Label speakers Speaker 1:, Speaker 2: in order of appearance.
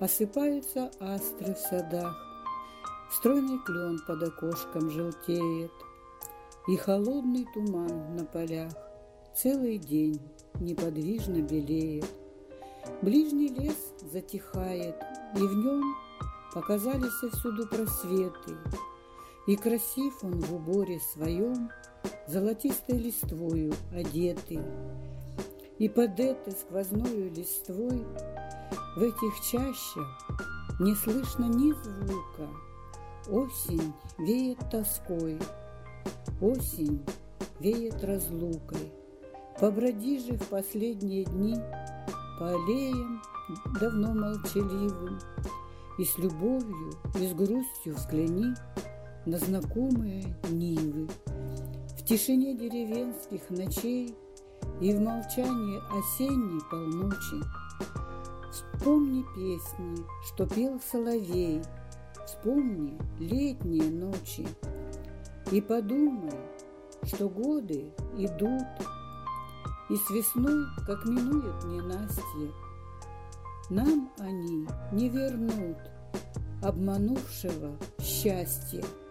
Speaker 1: Осыпаются астры в садах, стройный клен под окошком желтеет, и холодный туман на полях целый день неподвижно белеет. Ближний лес затихает, и в нем показались всюду просветы, и красив он в уборе своем, золотистой листвою одетый. И под этой сквозною листвой в этих чащах не слышно ни звука. Осень веет тоской, осень веет разлукой. Поброди же в последние дни по аллеям давно молчаливым, и с любовью, и с грустью взгляни на знакомые нивы. В тишине деревенских ночей и в молчании осенней полночи вспомни песни, что пел соловей, вспомни летние ночи, и подумай, что годы идут, и с весной, как минует ненастье, нам они не вернут обманувшего счастья.